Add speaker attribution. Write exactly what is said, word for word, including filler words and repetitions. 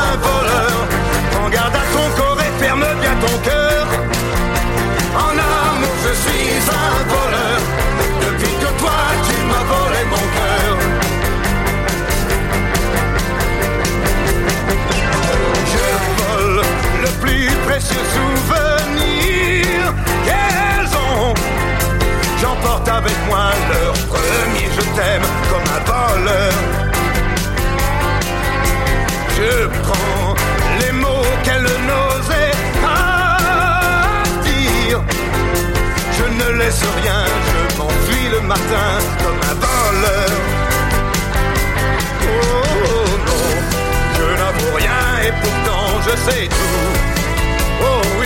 Speaker 1: un voleur. Prends garde à ton corps et ferme bien ton cœur. En amour je suis un voleur. Depuis que toi tu m'as volé mon cœur. Je vole le plus précieux souvenir qu'elles ont. J'emporte avec moi leur premier je t'aime comme un voleur. Je prends les mots qu'elle n'osait pas dire. Je ne laisse rien, je m'enfuis le matin comme un voleur. Oh non, je n'avoue rien et pourtant je sais tout. Oh